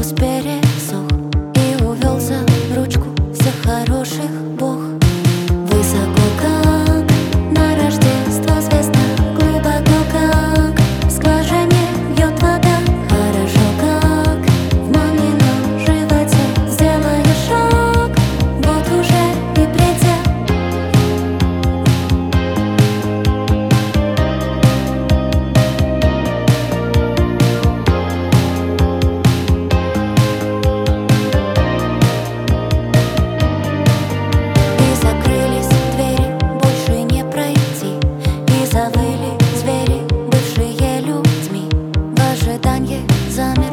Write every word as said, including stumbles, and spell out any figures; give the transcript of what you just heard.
вкус пересох и увел за ручку всех хороших Бог. Высоко, как на Рождество звезда, глубоко, как в скважине бьет вода. Хорошо, как в мамином животе сделаешь шаг, вот уже и предел. И закрылись двери, больше не пройти, и завыли звери, бывшие людьми в ожидании замер.